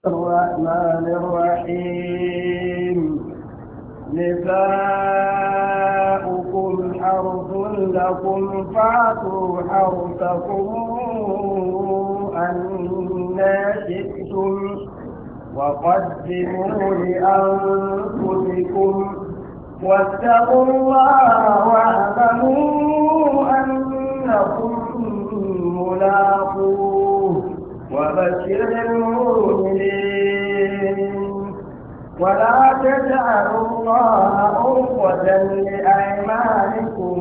الرحمن الرحيم نساؤكم حرث لكم فأتوا حرثكم أنى شئتم وقدموا لأنفسكم واتقوا الله واعلموا أنكم ملاقوه وبشر المؤمنين ولا تجعلوا الله عرضة لأيمانكم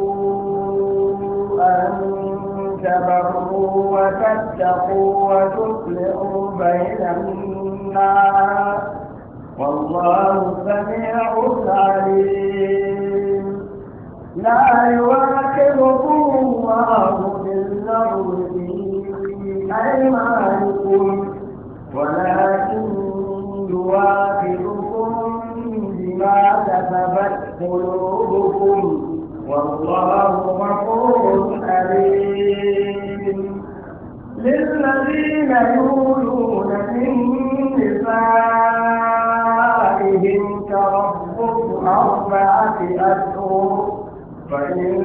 أن تبروا وتتقوا وتصلحوا بين الناس والله سميع عليم لا يؤاخذكم الله باللغو في أيمانكم ولكن يؤاخذكم بما كسبت قلوبكم والله غفور حليم للذين يولون من نسائهم تربص 4 أشهر فإن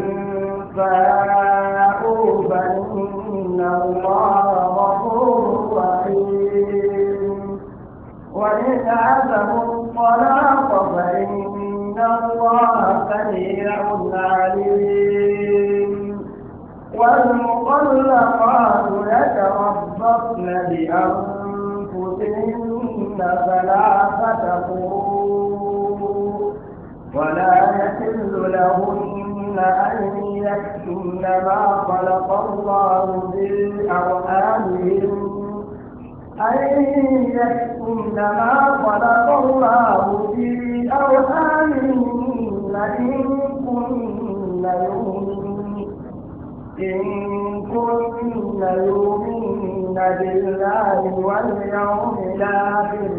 فاءوا فإن الله غفور رحيم وإن عزموا الطلاق فإن الله سميع عليم والمطلقات يتربصن بأنفسهن 3 قروء ولا يحل لهن أن يكتمن ما خلق الله في أرحامهن إن كن يؤمن بالله واليوم الآخر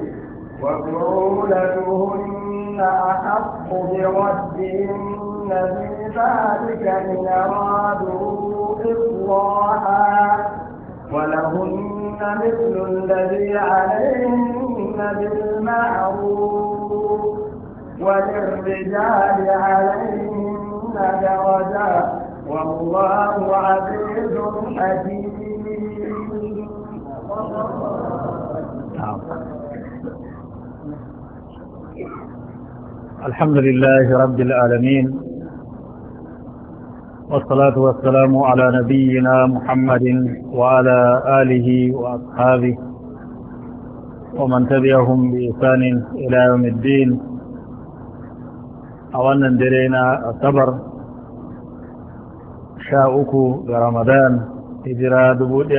وبعولتهن أحق بردهن في ذلك إن أرادوا إصلاحا ولهن مثل الذي عليهن بالمعروف وللرجال عليهن درجات والله عزيز حكيم. الحمد لله رب العالمين والصلاة والسلام على نبينا محمد وعلى آله وأصحابه ومن تبعهم بإحسان إلى يوم الدين. أولا درينا الصبر 13 ga Ramadan hijira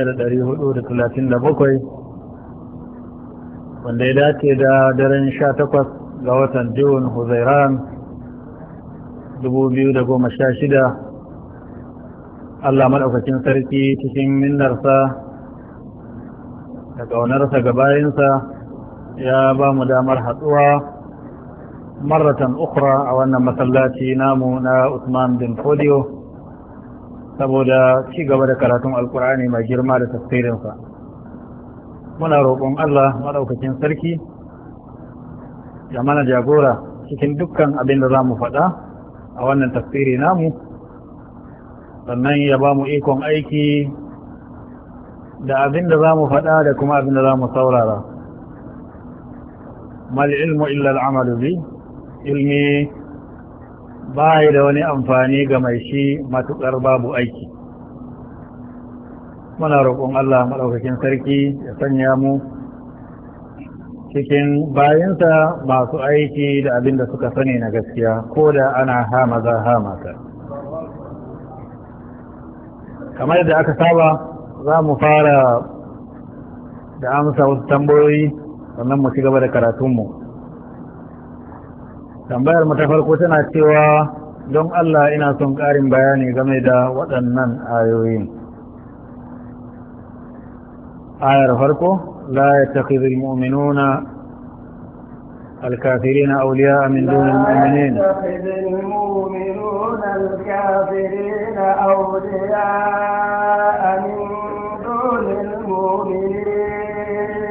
1437 wanda ya dace da daren 18 ga watan Jun Huzairan 2016. Allah madaukakin sarki cikin minnarsa da ƙaunarsa ga bayinsa ya ba mu damar haɗuwa marratan ukhra a wannan masallaci namu na Usman bin Fodio saboda ci gaba da karatun alkur'ani mai girma da tafsirinsa. Muna roƙon Allah madaukakin sarki ya mana jagora cikin dukkan abin da za mu faɗa a wannan tafsiri namu, sannan ya ba mu ikon aiki da abin da za mu faɗa da kuma abin da za mu saurara. mal ilmu illa al'amalu bi, ilmi ba da wani amfani ga mai shi matuƙar babu aiki. Muna roƙon Allah maɗaukakin sarki ya sanya mu cikin bayinsa masu aiki da abin da suka sani na gaskiya, ko da ana hamaza hamata. Kamar yadda aka saba, za mu fara da amsa wasu tambayoyi sannan mu ci gaba da karatunmu. Tambayar mu ta farko tana cewa don Allah ina son ƙarin bayani game da waɗannan ayoyin. Ayar farko, la yattakhidhul mu'minuna الكافرين أولياء من دون المؤمنين. لا يتخذ المؤمنون الكافرين أولياء من دون المؤمنين